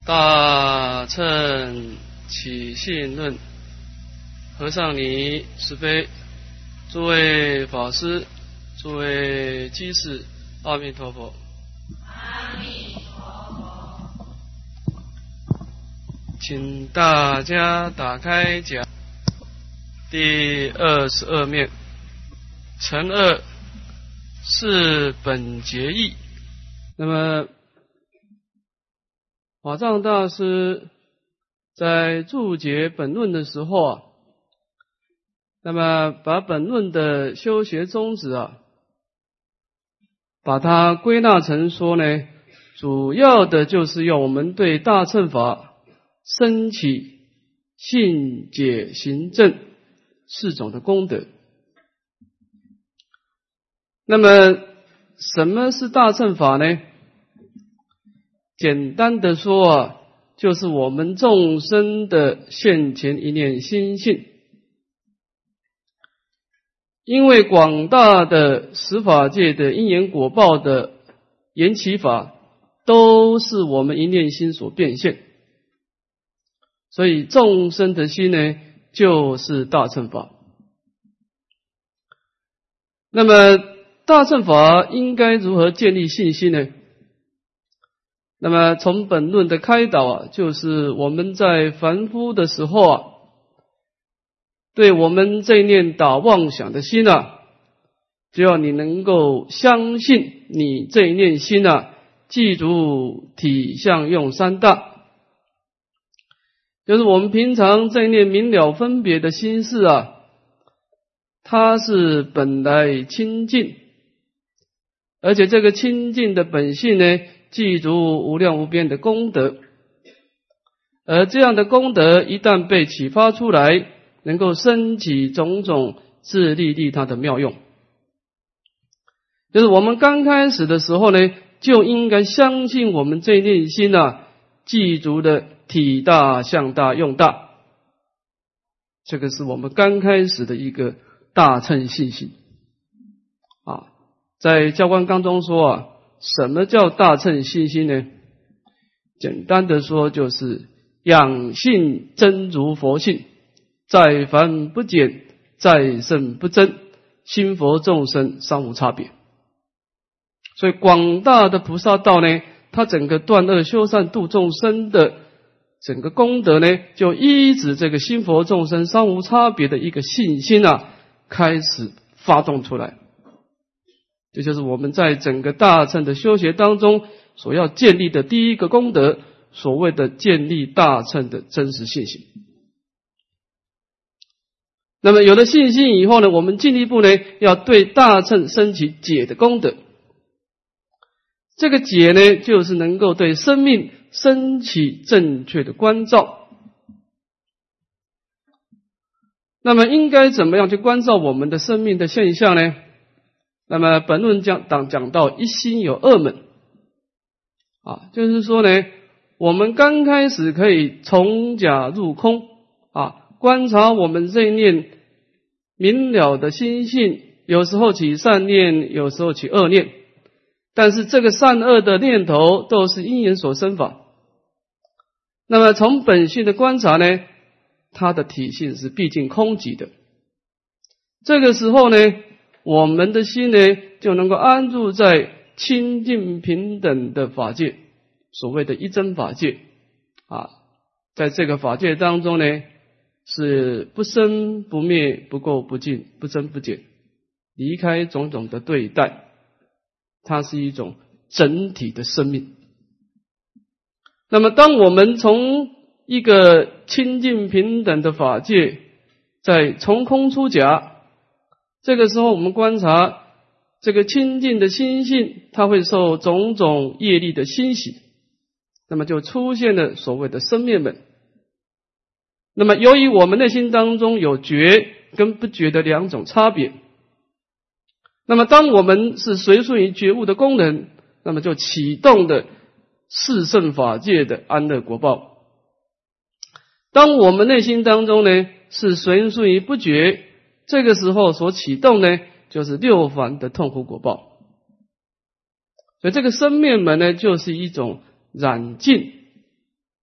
大乘起信论，和尚尼慈悲，诸位法师，诸位居士，阿弥陀佛。 阿弥陀佛。 请大家打开讲第22面，承二是本节义。那么法藏大师在注解本论的时候那么把本论的修学宗旨把它归纳成说呢，主要的就是要我们对大乘法升起信解行证4种的功德。那么什么是大乘法呢？简单的说就是我们众生的现前一念心性。因为广大的十法界的因缘果报的缘起法都是我们一念心所变现，所以众生的心呢就是大乘法。那么大乘法应该如何建立信心呢？那么从本论的开导就是我们在凡夫的时候对我们这一念打妄想的心只要你能够相信你这一念心记住体相用三大，就是我们平常这一念明了分别的心事它是本来清净，而且这个清净的本性呢记住无量无边的功德，而这样的功德一旦被启发出来，能够升起种种自利利他的妙用。就是我们刚开始的时候呢，就应该相信我们这一念心记住的体大相大用大，这个是我们刚开始的一个大乘信心在教官纲中说什么叫大乘信心呢？简单的说就是养性真如佛性，在凡不减，在圣不增，心佛众生三无差别。所以广大的菩萨道呢，它整个断恶修善度众生的整个功德呢，就依止这个心佛众生三无差别的一个信心开始发动出来。这就是我们在整个大乘的修学当中所要建立的第一个功德，所谓的建立大乘的真实信心。那么有了信心以后呢，我们进一步呢要对大乘升起解的功德。这个解呢，就是能够对生命升起正确的关照。那么应该怎么样去关照我们的生命的现象呢？那么本论讲到一心有二门就是说呢，我们刚开始可以从假入空观察我们这一念明了的心性，有时候起善念，有时候起恶念，但是这个善恶的念头都是因缘所生法。那么从本性的观察呢，它的体性是毕竟空寂的。这个时候呢，我们的心呢就能够安住在清净平等的法界，所谓的一真法界在这个法界当中呢，是不生不灭，不垢不净，不增不减，离开种种的对待，它是一种整体的生命。那么当我们从一个清净平等的法界再从空出假，这个时候我们观察这个清净的心性，它会受种种业力的欣喜，那么就出现了所谓的生灭门。那么由于我们内心当中有觉跟不觉的两种差别，那么当我们是随顺于觉悟的功能，那么就启动的四圣法界的安乐果报。当我们内心当中呢是随顺于不觉，这个时候所启动呢就是六凡的痛苦果报。所以这个生灭门呢就是一种染净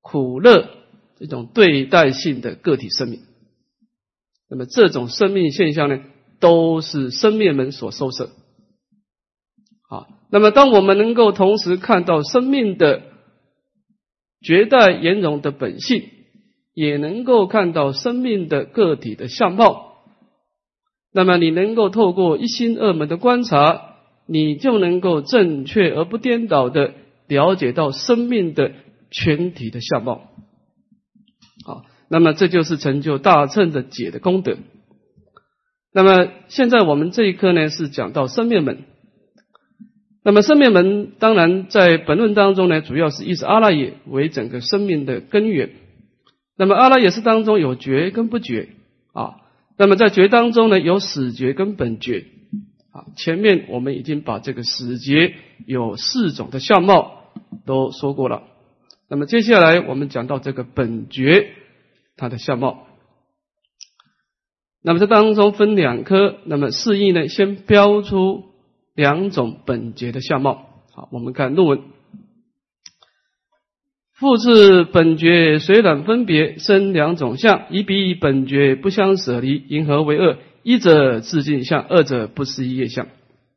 苦乐一种对待性的个体生命。那么这种生命现象呢，都是生灭门所收摄。好，那么当我们能够同时看到生命的绝代圆融的本性，也能够看到生命的个体的相貌，那么你能够透过一心二门的观察，你就能够正确而不颠倒的了解到生命的全体的相貌。好，那么这就是成就大乘的解的功德。那么现在我们这一课呢，是讲到生灭门。那么生灭门当然在本论当中呢，主要是以阿赖耶为整个生命的根源。那么阿赖耶识当中有觉跟不觉啊，那么在觉当中呢，有始觉跟本觉啊。前面我们已经把这个始觉有4种的相貌都说过了。那么接下来我们讲到这个本觉它的相貌。那么这当中分2科，那么释义呢，先标出2种本觉的相貌。好，我们看论文。复次本觉随染分别生2种相，以彼本觉不相舍离，因何为2？一者自净相，二者不思议业相。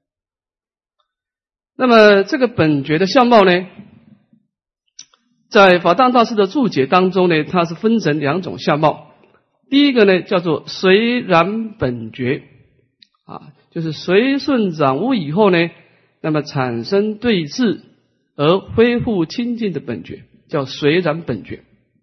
那么这个本觉的相貌呢，在法当大师的注解当中呢，它是分成2种相貌。第一个呢叫做随染本觉啊，就是随顺染污以后呢，那么产生对治而恢复清净的本觉，叫随染本觉。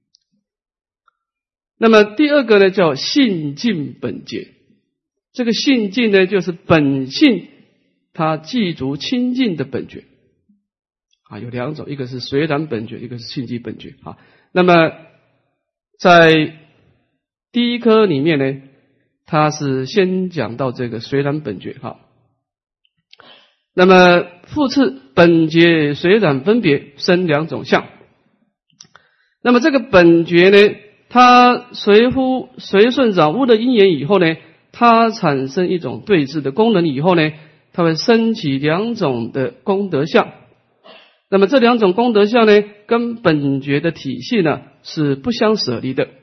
那么第二个呢叫性净本觉，这个性净呢就是本性它具足清净的本觉啊，有2种，一个是随染本觉，一个是性净本觉啊。那么在第一科里面呢，它是先讲到这个随染本觉哈。那么复次本觉随染分别生2种相。那么这个本觉呢，它随顺染污的因缘以后呢，它产生一种对治的功能以后呢，它会升起2种的功德相。那么这2种功德相呢，跟本觉的体系呢是不相舍离的。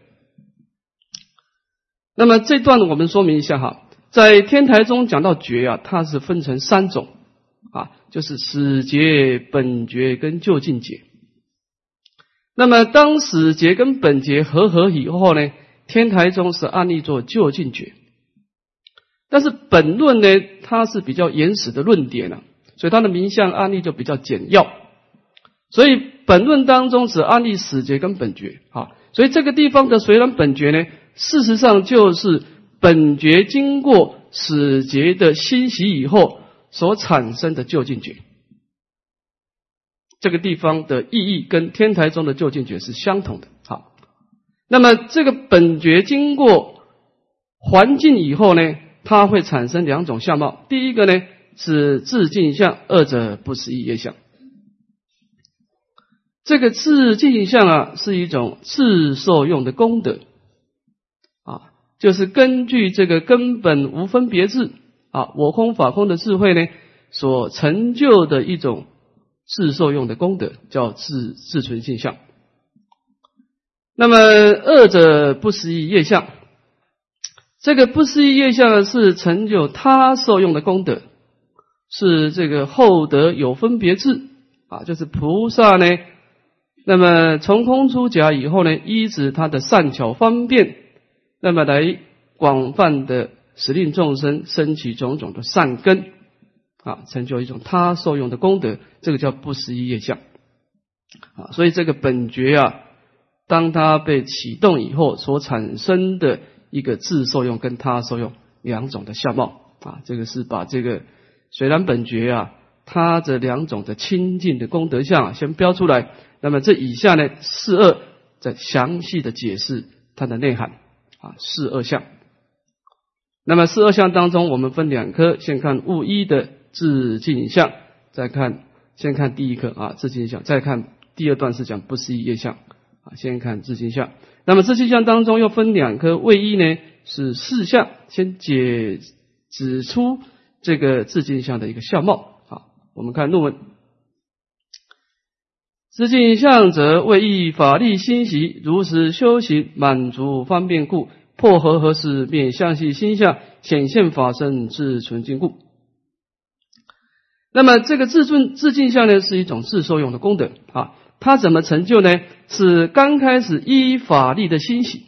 那么这段我们说明一下哈，在天台中讲到觉啊，它是分成3种啊，就是始觉、本觉跟究竟觉。那么当始觉跟本觉合以后呢，天台中是按例做究竟觉。但是本论呢，它是比较原始的论点啊，所以它的名相案例就比较简要。所以本论当中只案例始觉跟本觉啊，所以这个地方的随染本觉呢，事实上就是本觉经过始觉的欣习以后所产生的究竟觉。这个地方的意义跟天台中的究竟觉是相同的。好，那么这个本觉经过环境以后呢，它会产生2种相貌。第一个呢是自净相，二者不思议业相。这个自净相啊，是一种自受用的功德啊，就是根据这个根本无分别智啊，我空法空的智慧呢，所成就的一种自受用的功德，叫自存性相。那么二者不思议业相，这个不思议业相呢，是成就他受用的功德，是这个后得有分别智啊，就是菩萨呢，那么从空出假以后呢，依止他的善巧方便，那么来广泛的使令众生升起种种的善根啊，成就一种他受用的功德，这个叫不思议业相啊。所以这个本觉啊，当它被启动以后所产生的一个自受用跟他受用2种的相貌啊，这个是把这个随染本觉啊，它这2种的清净的功德相啊，先标出来。那么这以下呢，42再详细的解释它的内涵啊，42相。那么42相当中，我们分2科，先看物一的自净相，先看第一科啊，自净相，再看第2段是讲不思议业相啊，先看自净相。那么自净相当中又分2科，位一呢是4相，先指出这个自净相的一个相貌啊。我们看论文。 知镜相者，为益法力心习，如实修行，满足方便故，破和合适，面相系心相，显现法身，自纯净故。那么这个自净相呢，是一种自受用的功德啊。它怎么成就呢？是刚开始依法力的欣喜。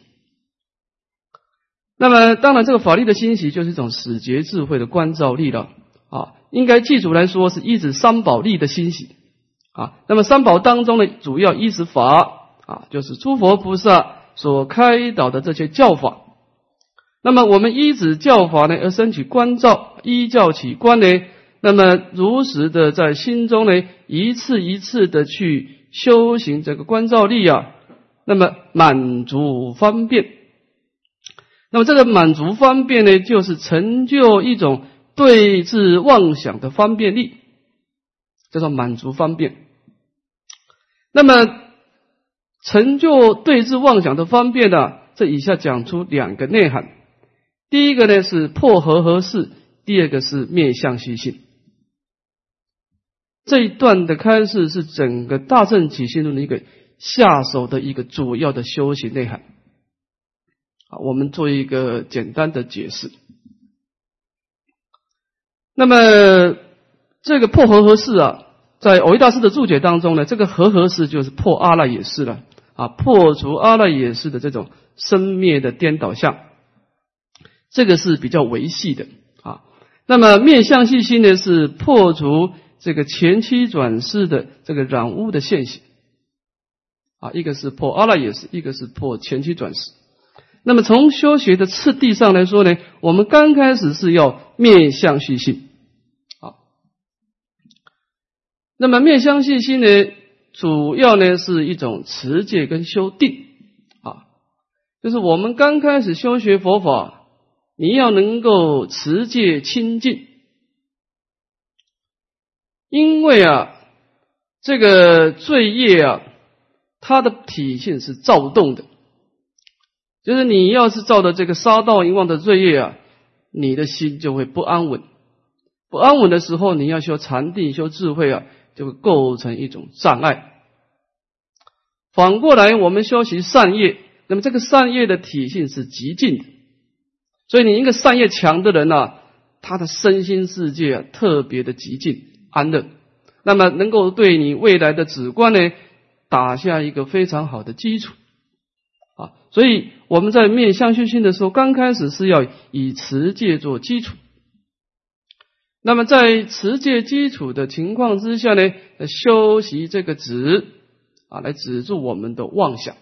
那么当然，这个法力的欣喜就是一种始觉智慧的观照力了啊。应该记住来说，是依止三宝力的欣喜啊。那么三宝当中呢，主要依止法啊，就是诸佛菩萨所开导的这些教法。那么我们依止教法呢，而升起观照，依教起观呢，那么如实的在心中呢，一次一次的去修行这个观照力啊，那么满足方便。那么这个满足方便呢，就是成就一种对治妄想的方便力，叫做满足方便。那么成就对治妄想的方便呢，这以下讲出两个内涵。第一个呢是破和合适，第二个是面相习性。这一段的开示是整个大乘起信论的一个下手的一个主要的修行内涵。我们做一个简单的解释。那么这个破和合适啊，在藕益大师的注解当中呢，这个和合适就是破阿赖耶识了啊，破除阿赖耶识的这种生灭的颠倒相，这个是比较维系的啊。那么面相系心呢，是破除这个前期转世的这个染污的现行啊，一个是破阿赖耶识，一个是破前期转世。那么从修学的次第上来说呢，我们刚开始是要面相系心啊。那么面相系心呢，主要呢是一种持戒跟修定啊，就是我们刚开始修学佛法，你要能够持戒清净，因为啊，这个罪业啊，它的体性是躁动的。就是你要是造的这个杀盗淫妄的罪业啊，你的心就会不安稳。不安稳的时候，你要修禅定、修智慧啊，就会构成一种障碍。反过来，我们修习善业，那么这个善业的体性是极静的，所以你一个善业强的人啊，他的身心世界啊特别的极静安乐，那么能够对你未来的止观呢打下一个非常好的基础。啊，所以我们在面相续心的时候，刚开始是要以持戒做基础。那么在持戒基础的情况之下呢，修习这个止啊，来止住我们的妄想。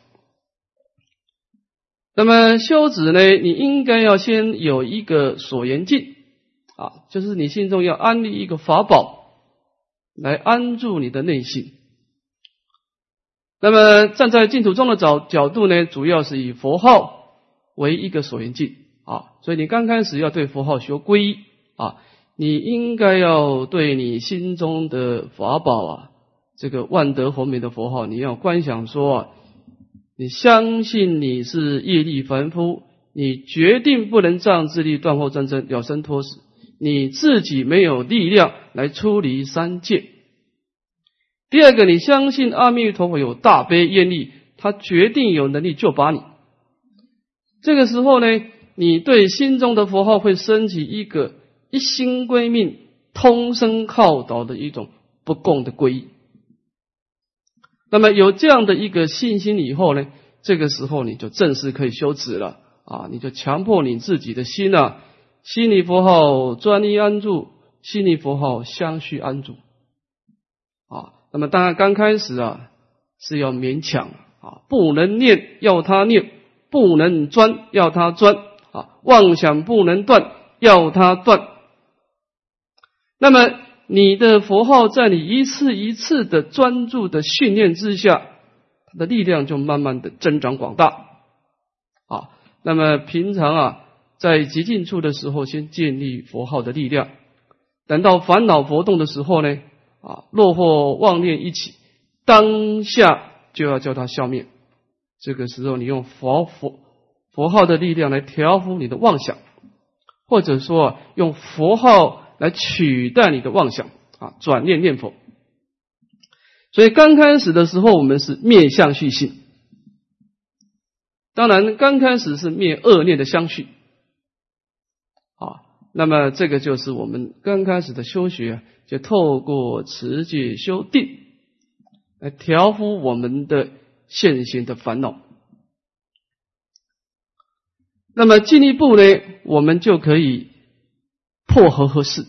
那么修止呢，你应该要先有一个所缘境啊，就是你心中要安立一个法宝，来安住你的内心。那么站在净土宗的角度呢，主要是以佛号为一个所缘境啊，所以你刚开始要对佛号修皈依啊，你应该要对你心中的法宝啊，这个万德洪名的佛号，你要观想说啊，你相信你是业力凡夫，你决定不能仗自力断惑真真了生脱死，你自己没有力量来出离三界。第二个，你相信阿弥陀佛有大悲愿力，他决定有能力救拔你。这个时候呢，你对心中的佛号会升起一个一心归命、通身靠倒的一种不共的皈依。那么有这样的一个信心以后呢，这个时候你就正式可以修止了啊！你就强迫你自己的心啊，心里佛号专一安住，心里佛号相续安住啊。那么当然刚开始啊是要勉强啊，不能念要他念，不能专要他专啊，妄想不能断要他断。那么你的佛号在你一次一次的专注的训练之下，它的力量就慢慢的增长广大啊。那么平常啊在极静处的时候，先建立佛号的力量，等到烦恼活动的时候呢啊，若或妄念一起，当下就要叫它消灭。这个时候你用佛号的力量来调伏你的妄想，或者说用佛号来取代你的妄想啊，转念念佛。 所以刚开始的时候，我们是灭相续性。当然，刚开始是灭恶念的相续。那么这个就是我们刚开始的修学，就透过持戒修定来调伏我们的现行的烦恼。那么进一步呢，我们就可以破和合式。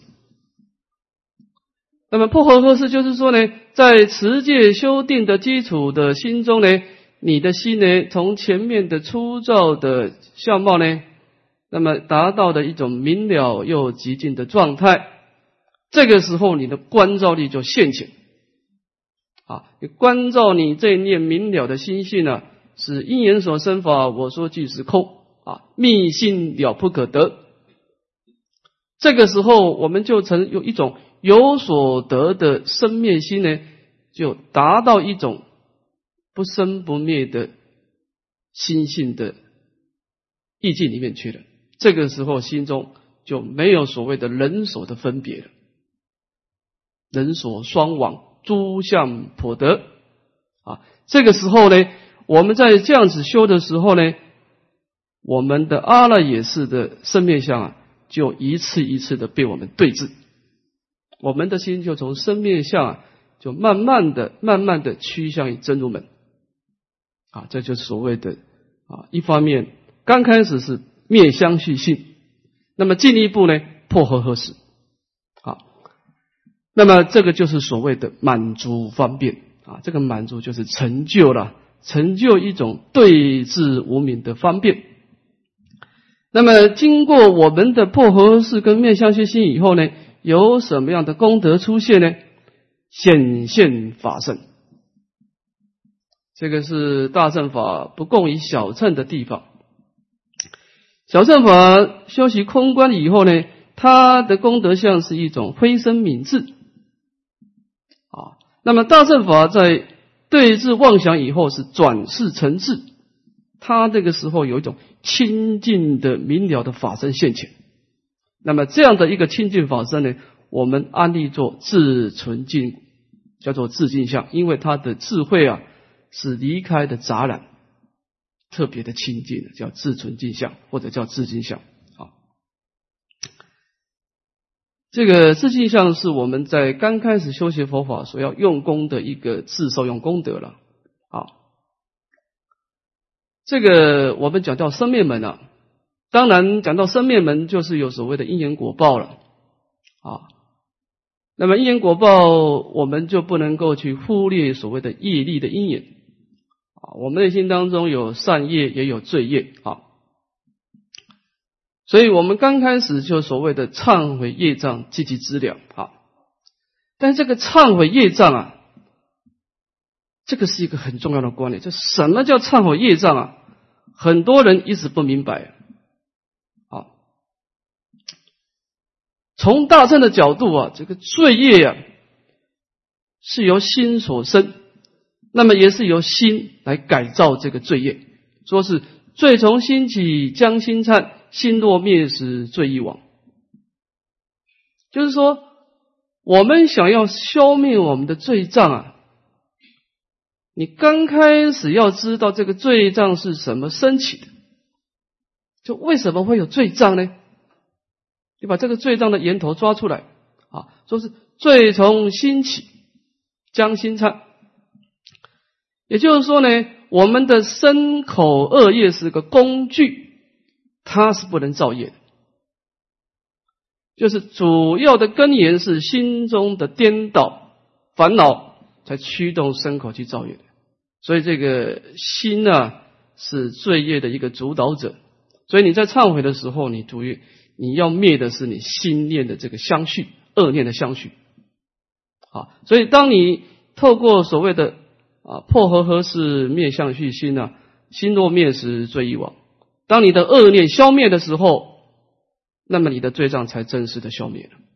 那么破和合式就是说呢，在持戒修定的基础的心中呢，你的心呢，从前面的粗糙的相貌呢，那么达到的一种明了又极静的状态，这个时候你的观照力就现前。你观照你这一念明了的心性呢，是因缘所生法，我说即是空密心了不可得。这个时候我们就曾有一种有所得的生灭心呢，就达到一种不生不灭的心性的意境里面去了。这个时候心中就没有所谓的人所的分别了，人所双往，诸相颇得这个时候呢，我们在这样子修的时候呢，我们的阿赖耶识的生灭相就一次一次的被我们对治，我们的心就从生灭相就慢慢的趋向于真如门这就是所谓的一方面刚开始是灭相续性，那么进一步呢破和合式那么这个就是所谓的满足方便这个满足就是成就了，成就一种对治无明的方便。那么经过我们的破和合式跟灭相续性以后呢，有什么样的功德出现呢？显现法身。这个是大乘法不共于小乘的地方。小乘法修习空观以后呢，它的功德相是一种非生泯智那么大乘法在对治妄想以后是转世成智，它这个时候有一种清净的明了的法身现前。那么这样的一个清净法身呢，我们安立作自纯净，叫做自净相，因为它的智慧是离开的杂染，特别的清净的，叫自纯净相或者叫自净相这个自净相是我们在刚开始修学佛法所要用功的一个自受用功德了这个我们讲到生灭门当然讲到生灭门就是有所谓的因缘果报了那么因缘果报我们就不能够去忽略所谓的业力的因缘我们内心当中有善业也有罪业所以我们刚开始就所谓的忏悔业障积极资粮但这个忏悔业障这个是一个很重要的观念，就什么叫忏悔业障很多人一直不明白从大乘的角度这个罪业是由心所生，那么也是由心来改造这个罪业，说是罪从心起将心忏，心若灭时罪亦亡。就是说我们想要消灭我们的罪障你刚开始要知道这个罪障是什么升起的，就为什么会有罪障呢？你把这个罪障的源头抓出来说是罪从心起将心忏，也就是说呢，我们的身口恶业是个工具，它是不能造业的，就是主要的根源是心中的颠倒烦恼才驱动身口去造业的，所以这个心是罪业的一个主导者。所以你在忏悔的时候，你要灭的是你心念的这个相续，恶念的相续所以当你透过所谓的破和合式灭相续心心若灭时罪亦亡，当你的恶念消灭的时候，那么你的罪障才正式的消灭了。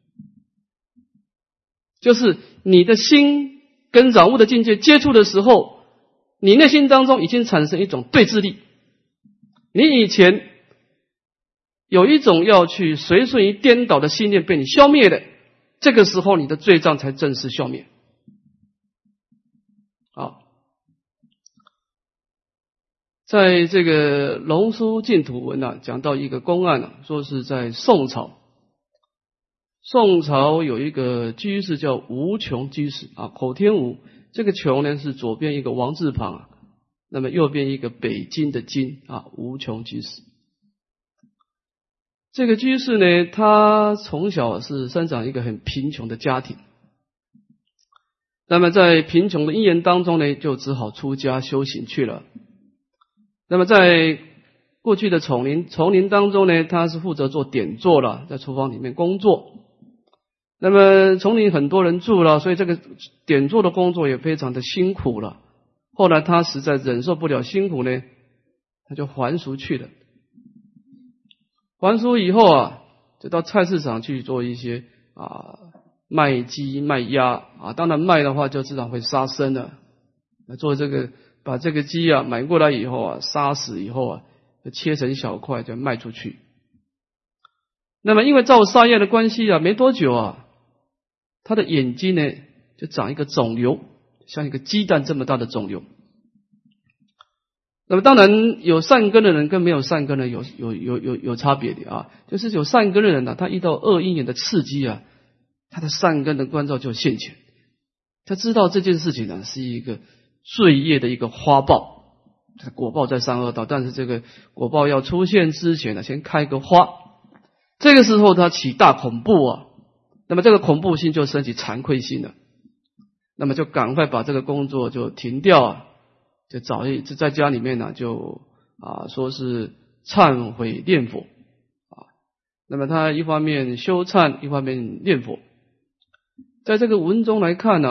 就是你的心跟染污的境界接触的时候，你内心当中已经产生一种对峙力，你以前有一种要去随顺于颠倒的心念被你消灭的，这个时候你的罪障才正式消灭。 好，在这个龙书净土文讲到一个公案说是在宋朝。宋朝有一个居士叫无穷居士口天无，这个穷呢是左边一个王字旁那么右边一个北京的京无穷居士。这个居士呢，他从小是生长一个很贫穷的家庭，那么在贫穷的因缘当中呢，就只好出家修行去了。那么在过去的丛林当中呢，他是负责做点做了，在厨房里面工作。那么丛林很多人住了，所以这个点做的工作也非常的辛苦了。后来他实在忍受不了辛苦呢，他就还俗去了。还俗以后就到菜市场去做一些卖鸡卖鸭当然卖的话就自然会杀生了。做这个把这个鸡买过来以后杀死以后就切成小块就卖出去。那么因为造杀业的关系没多久他的眼睛呢就长一个肿瘤，像一个鸡蛋这么大的肿瘤。那么当然有善根的人跟没有善根的有差别的就是有善根的人他遇到恶因缘的刺激他的善根的关照就现前。他知道这件事情是一个罪业的一个花报，果报在三恶道，但是这个果报要出现之前先开个花。这个时候他起大恐怖那么这个恐怖心就升起惭愧心了，那么就赶快把这个工作就停掉就在家里面就说是忏悔念佛那么他一方面修忏，一方面念佛。在这个文中来看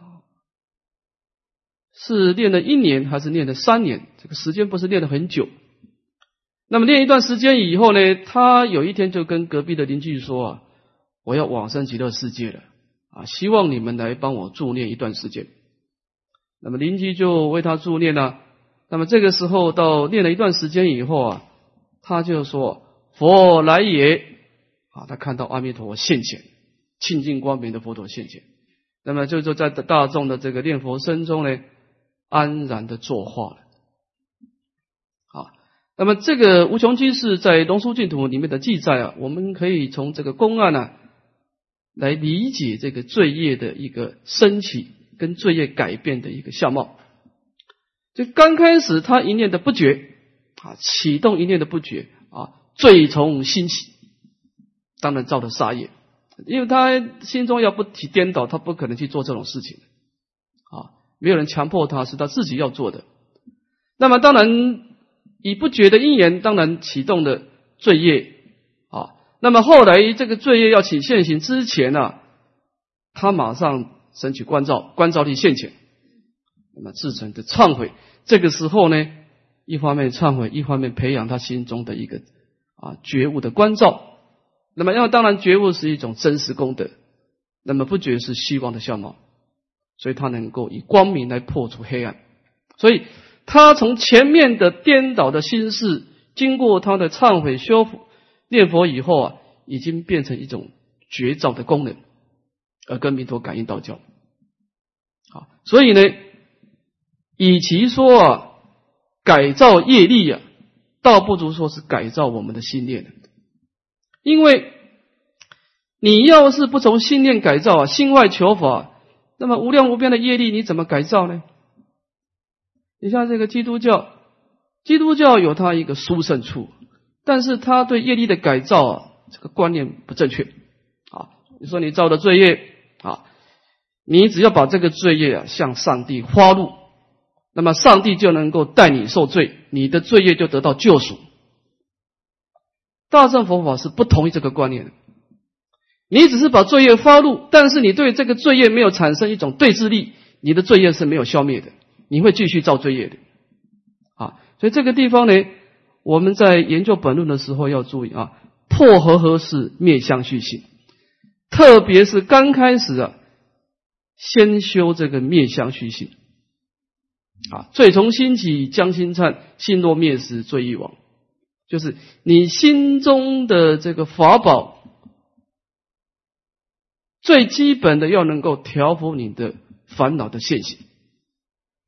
是念了1年还是念了3年，这个时间不是念了很久。那么念一段时间以后呢，他有一天就跟隔壁的邻居说我要往生极乐世界了希望你们来帮我助念一段时间。那么邻居就为他助念那么这个时候到念了一段时间以后他就说佛来也他看到阿弥陀佛现前，清净光明的佛陀现前。那么就在大众的这个念佛声中呢，安然的作化了。那么这个无穷居士在龙书净土里面的记载我们可以从这个公案来理解这个罪业的一个升起跟罪业改变的一个相貌。就刚开始他一念的不觉启动一念的不觉罪从心起，当然造了杀业，因为他心中要不起颠倒，他不可能去做这种事情没有人强迫他，是他自己要做的。那么当然以不觉的因缘，当然启动的罪业那么后来这个罪业要起现行之前他马上升起观照力现前，那么自成的忏悔。这个时候呢，一方面忏悔，一方面培养他心中的一个觉悟的观照。那么当然觉悟是一种真实功德，那么不觉是虚妄的相貌，所以他能够以光明来破除黑暗。所以他从前面的颠倒的心事，经过他的忏悔修复念佛以后已经变成一种觉照的功能，而跟弥陀感应道交。所以呢，与其说改造业力倒不如说是改造我们的心念。因为你要是不从心念改造心外求法，那么无量无边的业力你怎么改造呢？你像这个基督教有它一个殊胜处，但是他对业力的改造这个观念不正确你说你造的罪业你只要把这个罪业向上帝发露，那么上帝就能够带你受罪，你的罪业就得到救赎。大乘佛法是不同意这个观念的。你只是把罪业发露，但是你对这个罪业没有产生一种对治力，你的罪业是没有消灭的，你会继续造罪业的所以这个地方呢，我们在研究本论的时候要注意破和是灭相续性，特别是刚开始先修这个灭相续性罪从心起，将心忏，心若灭时，罪亦亡。就是你心中的这个法宝，最基本的要能够调伏你的烦恼的现行。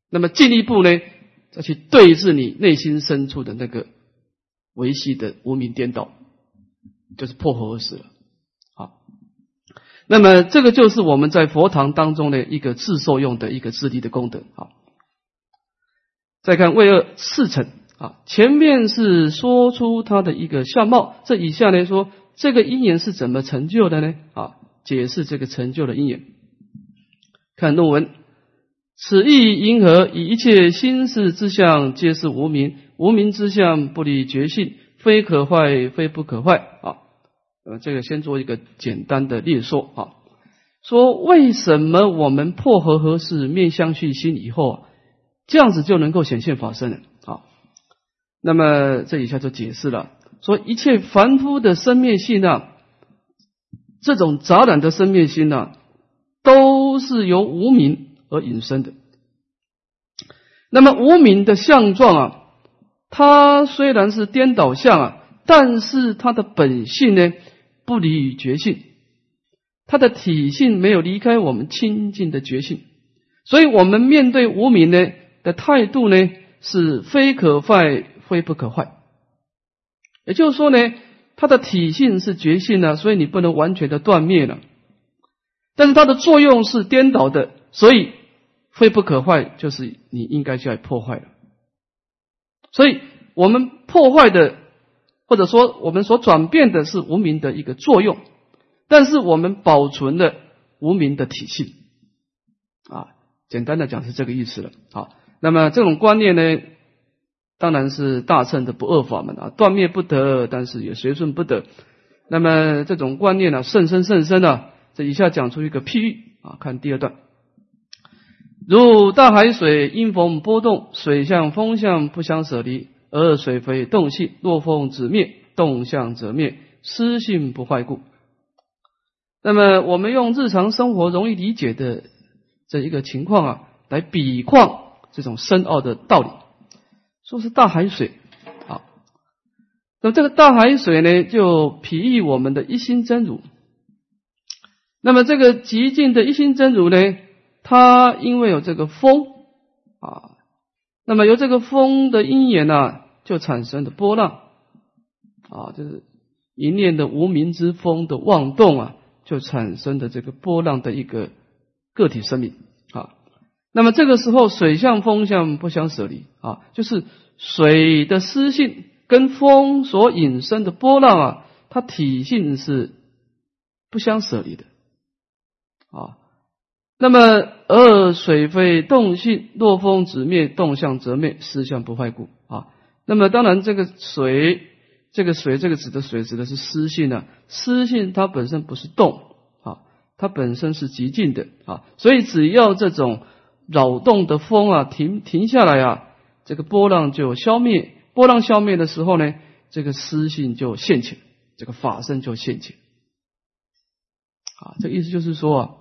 那么进一步呢，再去对治你内心深处的那个维系的无明颠倒，就是破合而死了。好，那么这个就是我们在佛堂当中的一个自受用的一个自利的功德。好，再看为二四乘啊，前面是说出它的一个相貌，这以下呢说这个因缘是怎么成就的呢？啊，解释这个成就的因缘。看论文，此意因何？以一切心事之相，皆是无明，无明之相不离觉性，非可坏，非不可坏。啊，这个先做一个简单的列说啊，说为什么我们破合合是面相续心以后啊，这样子就能够显现法身了啊？那么这以下就解释了，说一切凡夫的生灭性啊，这种杂染的生灭心啊，都是由无明而引生的。那么无明的相状啊，它虽然是颠倒相啊，但是它的本性呢，不离于觉性，它的体性没有离开我们清净的觉性，所以我们面对无明呢的态度呢，是非可坏，非不可坏。也就是说呢，它的体性是觉性啊，所以你不能完全的断灭了。但是它的作用是颠倒的，所以非不可坏，就是你应该去破坏了。所以我们破坏的，或者说我们所转变的是无明的一个作用，但是我们保存了无明的体性啊，简单的讲是这个意思了。好，那么这种观念呢，当然是大乘的不二法门啊，断灭不得，但是也随顺不得。那么这种观念呢，甚深甚深啊，这以下讲出一个譬喻啊，看第二段。如大海水，因风波动，水相风相不相舍离，而水非动性，若风止灭，动相则灭，失性不坏故。那么我们用日常生活容易理解的这一个情况啊，来比况这种深奥的道理。说是大海水啊，那么这个大海水呢，就比喻我们的一心真如。那么这个极尽的一心真如呢，它因为有这个风啊，那么由这个风的因缘啊，就产生的波浪啊，就是一念的无明之风的妄动啊，就产生的这个波浪的一个个体生命啊。那么这个时候水相风相不相舍离啊，就是水的湿性跟风所引生的波浪啊，它体性是不相舍离的啊。那么而水非动性，若风止灭，动相则灭，失相不坏故啊。那么当然这个水这个指的水指的是湿性啊，湿性它本身不是动啊，它本身是极静的啊，所以只要这种扰动的风啊停下来啊，这个波浪就消灭，波浪消灭的时候呢，这个湿性就现前，这个法身就现前啊。这意思就是说啊，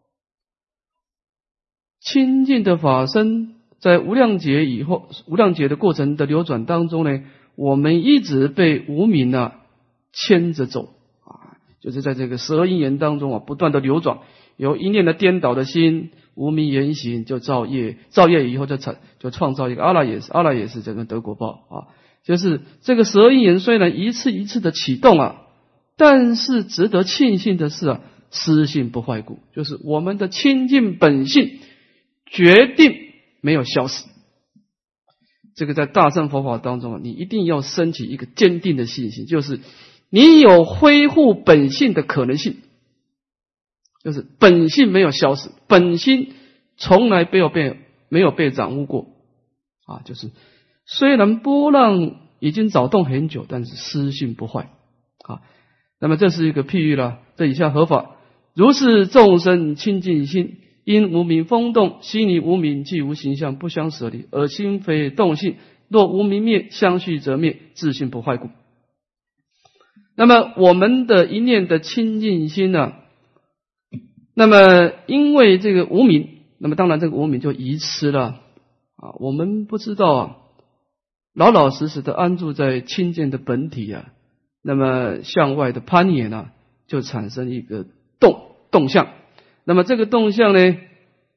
清净的法身在无量劫以后，无量劫的过程的流转当中呢，我们一直被无明啊牵着走啊，就是在这个12因缘当中啊，不断的流转，有一念的颠倒的心，无明缘行就造业，造业以后就创造一个阿赖耶识，阿赖耶识这个得果报啊。就是这个12因缘虽然一次一次的启动啊，但是值得庆幸的是啊，失性不坏故，就是我们的清净本性决定没有消失。这个在大乘佛法当中，你一定要升起一个坚定的信心，就是你有恢复本性的可能性，就是本性没有消失，本性从来没有被掌握过啊。就是虽然波浪已经扰动很久，但是失性不坏啊。那么这是一个譬喻了，这以下合法，如是众生清净心，因无明风动，悉离无明，即无形象，不相舍离，而心非动性，若无明灭，相续则灭，自性不坏故。那么我们的一念的清净心呢，那么因为这个无明，那么当然这个无明就遗失了啊。我们不知道啊，老老实实的安住在清净的本体啊，那么向外的攀岩啊，就产生一个动向。那么这个动向呢，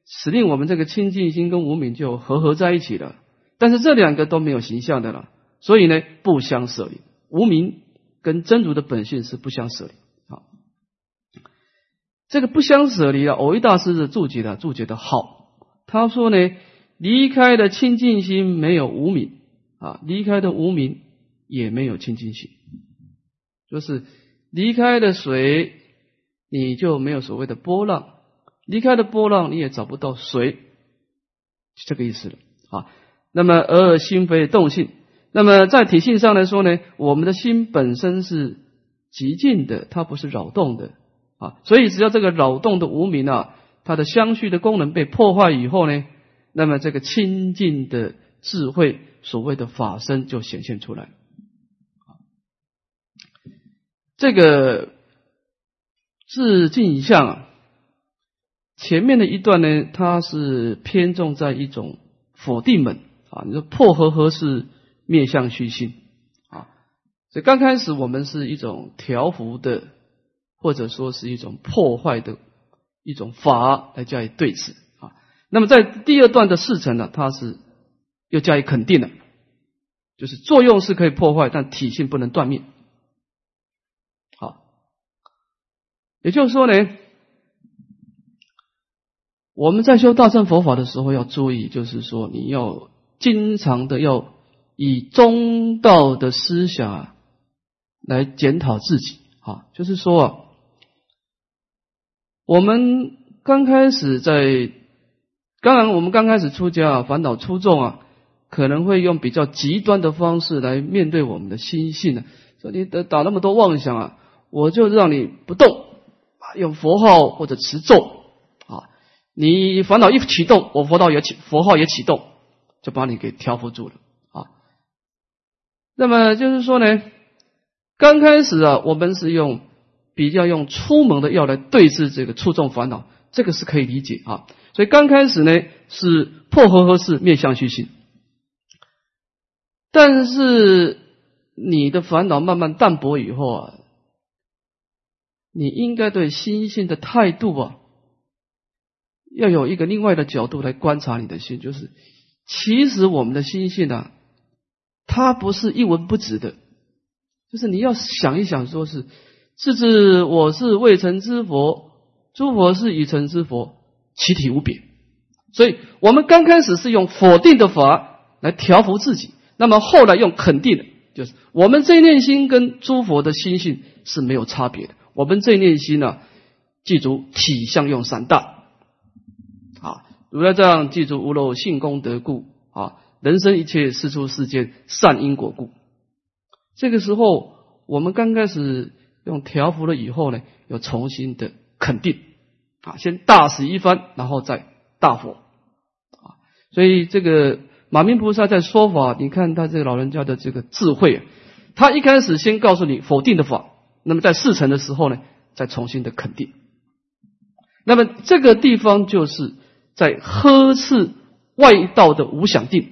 使令我们这个清净心跟无明就合在一起了。但是这两个都没有形象的了，所以呢不相舍离，无明跟真如的本性是不相舍离。好，这个不相舍离偶益大师的注解的好，他说呢，离开了清净心没有无明啊，离开的无明也没有清净心，就是离开了水你就没有所谓的波浪，离开了波浪你也找不到水，这个意思了啊。那么而心非动性，那么在体性上来说呢，我们的心本身是极静的，它不是扰动的啊。所以只要这个扰动的无明啊，它的相续的功能被破坏以后呢，那么这个清净的智慧，所谓的法身就显现出来。这个自净相啊，前面的一段呢，它是偏重在一种否定门啊，你说破和是灭相虚心啊，所以刚开始我们是一种调伏的，或者说是一种破坏的一种法来加以对峙啊。那么在第二段的四层呢，它是又加以肯定了，就是作用是可以破坏，但体性不能断灭。好，也就是说呢，我们在修大乘佛法的时候要注意，就是说你要经常的要以中道的思想来检讨自己啊，就是说啊，我们刚开始当然我们刚开始出家烦恼出众啊，可能会用比较极端的方式来面对我们的心性说你打那么多妄想啊，我就让你不动，用佛号或者持咒啊，你烦恼一启动，我佛号也启动，就把你给调伏住了啊。那么就是说呢，刚开始啊，我们是比较用粗猛的药来对治这个触众烦恼，这个是可以理解啊。所以刚开始呢是破和是灭相虚心，但是你的烦恼慢慢淡薄以后啊，你应该对心性的态度啊，要有一个另外的角度来观察你的心，就是其实我们的心性啊，它不是一文不值的，就是你要想一想，说是自知我是未成之佛，诸佛是已成之佛，其体无别。所以我们刚开始是用否定的法来调伏自己，那么后来用肯定的，就是我们这一念心跟诸佛的心性是没有差别的。我们这一念心呢，记住体相用三大啊，如来这样记住无漏性功德故啊，人生一切世出世间善因果故。这个时候我们刚开始用调伏了以后呢，要重新的肯定啊，先大使一番，然后再大佛啊。所以这个马明菩萨在说法，你看他这个老人家的这个智慧他一开始先告诉你否定的法，那么在四层的时候呢，再重新的肯定。那么这个地方就是在呵斥外道的无想定。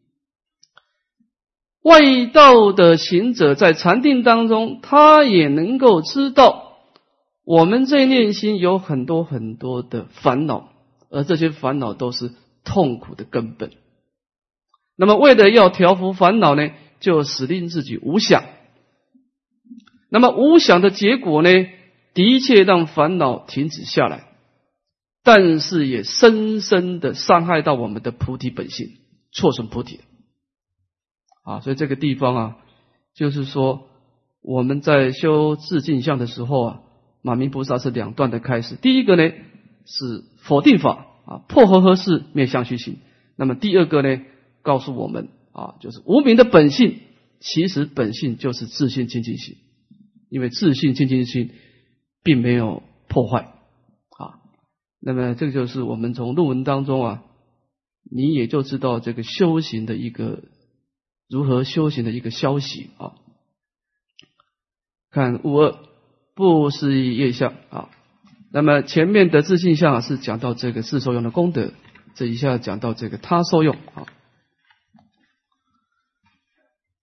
外道的行者在禅定当中，他也能够知道我们这一念心有很多很多的烦恼，而这些烦恼都是痛苦的根本。那么为了要调伏烦恼呢，就使令自己无想。那么无想的结果呢，的确让烦恼停止下来，但是也深深的伤害到我们的菩提本性，错损菩提啊。所以这个地方啊，就是说我们在修自净相的时候啊，马明菩萨是两段的开始。第一个呢是否定法啊，破和是灭相虚心。那么第二个呢，告诉我们啊，就是无明的本性，其实本性就是自性清净心，因为自性清净心并没有破坏啊。那么这个就是我们从论文当中啊，你也就知道这个修行的一个如何修行的一个消息啊。看悟二不思议业相啊。那么前面的自性相是讲到这个自受用的功德，这一下讲到这个他受用啊。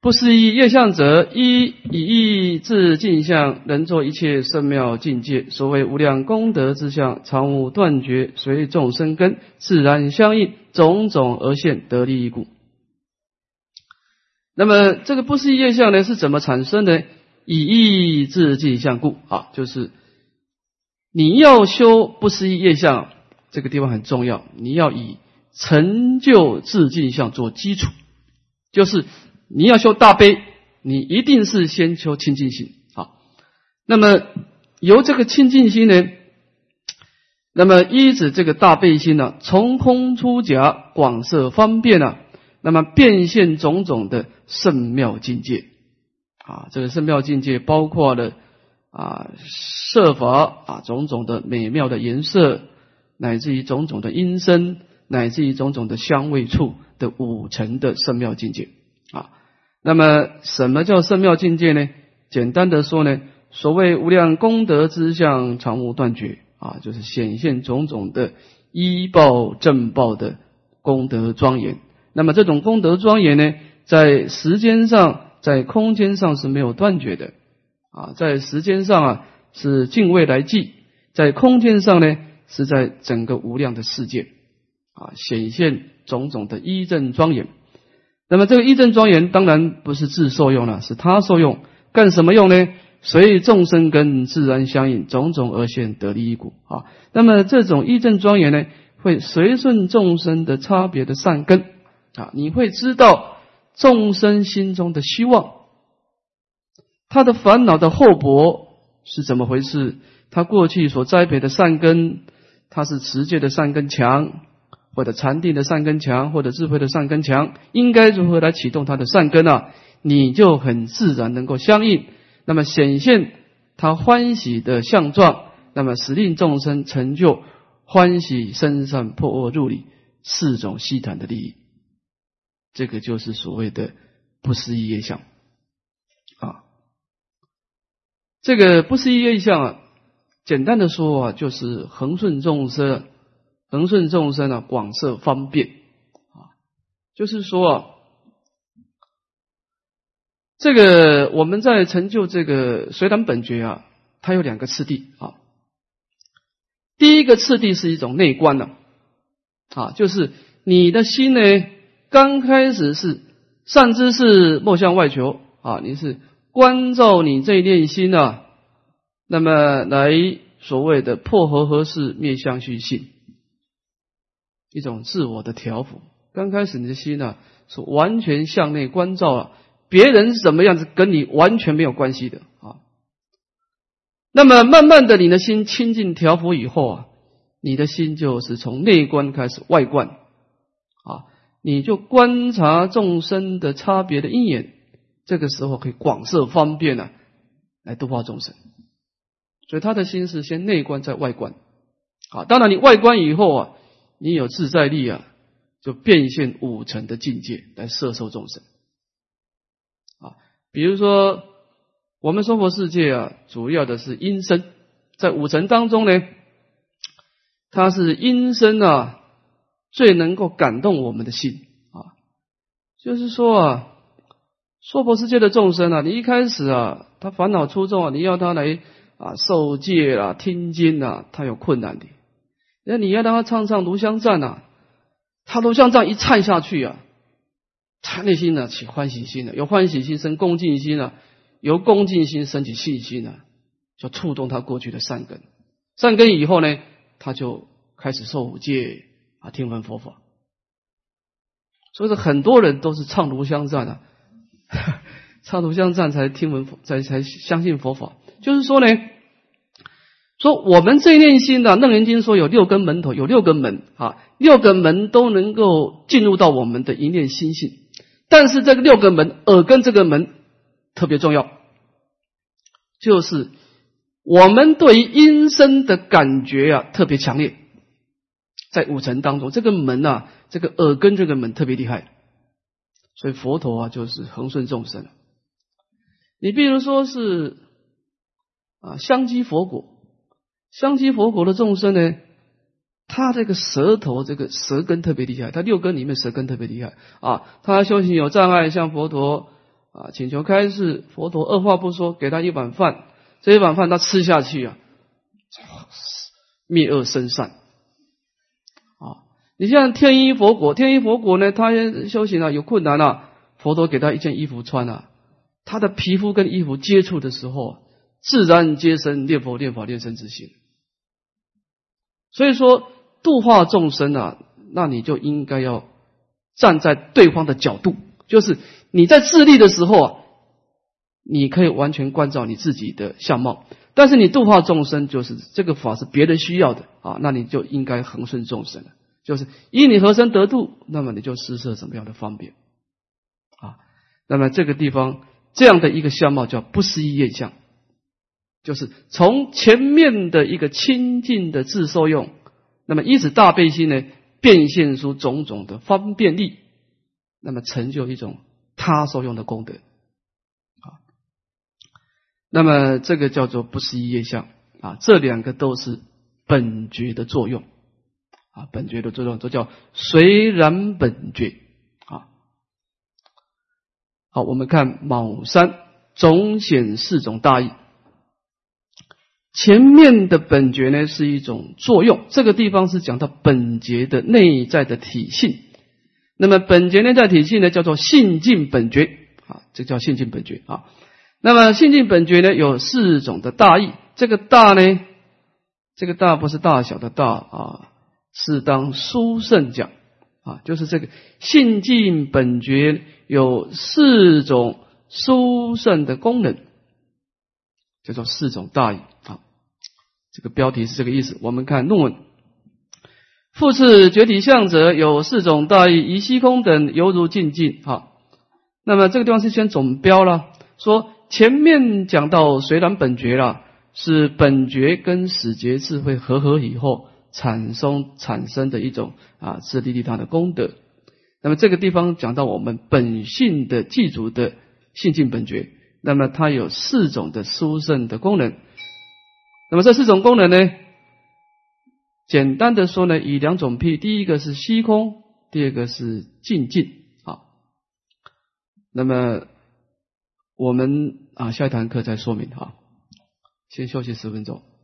不思议业相者，一以意至镜相，能作一切圣妙境界。所谓无量功德之相，常无断绝，随众生根，自然相应，种种而现得利益故。那么这个不思议业相呢，是怎么产生的？以意至镜相故啊，就是你要修不思议业相，这个地方很重要，你要以成就自镜相做基础，就是你要修大悲，你一定是先修清净心啊。那么由这个清净心呢，那么依止这个大悲心呢，从空出假，广摄方便啊，那么变现种种的圣妙境界啊。这个圣妙境界包括了色法种种的美妙的颜色，乃至于种种的音声，乃至于种种的香味触的五层的圣妙境界啊。那么什么叫圣妙境界呢？简单的说呢，所谓无量功德之相，常无断绝啊，就是显现种种的依报正报的功德庄严。那么这种功德庄严呢，在时间上在空间上是没有断绝的啊，在时间上是尽未来际，在空间上呢是在整个无量的世界啊，显现种种的依正庄严。那么这个依正庄严当然不是自受用了，是他受用。干什么用呢？随众生根自然相应，种种而现得利益故啊。那么这种依正庄严呢，会随顺众生的差别的善根啊，你会知道众生心中的希望，他的烦恼的厚薄是怎么回事，他过去所栽培的善根，他是持戒的善根强，或者禅定的善根强，或者智慧的善根强，应该如何来启动他的善根啊？你就很自然能够相应，那么显现他欢喜的相状，那么使令众生成就欢喜生善破恶入理四种悉谈的利益。这个就是所谓的不思议业相啊。这个不思议业相简单的说就是恒顺众生，广摄方便啊，就是说这个我们在成就这个随谈本觉它有两个次第啊。第一个次第是一种内观就是你的心呢，刚开始是善知识莫向外求你是关照你这一念心那么来所谓的破和合事灭相续性，一种自我的调伏。刚开始你的心是完全向内关照别人是怎么样子跟你完全没有关系的那么慢慢的你的心清净调伏以后你的心就是从内观开始外观你就观察众生的差别的因缘，这个时候可以广摄方便来度化众生。所以他的心是先内观再外观当然你外观以后你有自在力就变现五层的境界来摄受众生比如说我们娑婆世界主要的是音声，在五层当中呢，它是音声最能够感动我们的心就是说娑婆世界的众生你一开始他烦恼出众你要他来受戒听经他有困难的。那你要让他唱炉香赞他炉香赞一唱下去他内心起欢喜心有欢喜心生恭敬心由恭敬心升起信心就触动他过去的善根。善根以后呢，他就开始受五戒听闻佛法。所以说很多人都是唱炉香赞唱炉香赞才听闻才相信佛法。就是说呢，说我们这一念心楞严经说有六根门头，有六根门六根门都能够进入到我们的一念心性。但是这个六根门，耳根这个门特别重要，就是我们对于音声的感觉特别强烈，在五层当中这个门这个耳根这个门特别厉害。所以佛陀就是恒顺众生。你比如说是香积佛果，香积佛果的众生呢，他这个舌头这个舌根特别厉害，他六根里面舌根特别厉害他修行有障碍，像佛陀啊，请求开示，佛陀二话不说给他一碗饭，这一碗饭他吃下去啊，灭恶生善啊。你像天衣佛果，天衣佛果呢，他修行啊有困难啊，佛陀给他一件衣服穿啊，他的皮肤跟衣服接触的时候，自然皆生念佛念法念身之心。所以说度化众生啊，那你就应该要站在对方的角度，就是你在自利的时候啊，你可以完全关照你自己的相貌，但是你度化众生，就是这个法是别人需要的啊，那你就应该恒顺众生了，就是以你何身得度，那么你就施设什么样的方便啊。那么这个地方这样的一个相貌叫不思议业相，就是从前面的一个清净的自受用，那么依此大悲心呢，变现出种种的方便力，那么成就一种他受用的功德啊。那么这个叫做不思议业相啊，这两个都是本觉的作用啊，本觉的作用，这叫随然本觉啊。好，我们看卯三总显四种大义。前面的本觉呢是一种作用，这个地方是讲到本觉的内在的体性。那么本觉内在体性呢叫做性净本觉啊，这叫性净本觉啊。那么性净本觉呢有四种的大义，这个大呢，这个大不是大小的大啊，是当殊胜讲啊，就是这个性净本觉有四种殊胜的功能，叫做四种大义啊。这个标题是这个意思。我们看论文，复次觉体相者有四种大义，以虚空等犹如静静。好，那么这个地方是先总标了，说前面讲到随然本觉了，是本觉跟始觉智慧合以后产生的一种啊自利利他的功德。那么这个地方讲到我们本性的具足的性净本觉，那么它有四种的殊胜的功能。那么这四种功能呢，简单的说呢，以两种譬，第一个是虚空，第二个是静静啊。那么我们下一堂课再说明哈，先休息10分钟。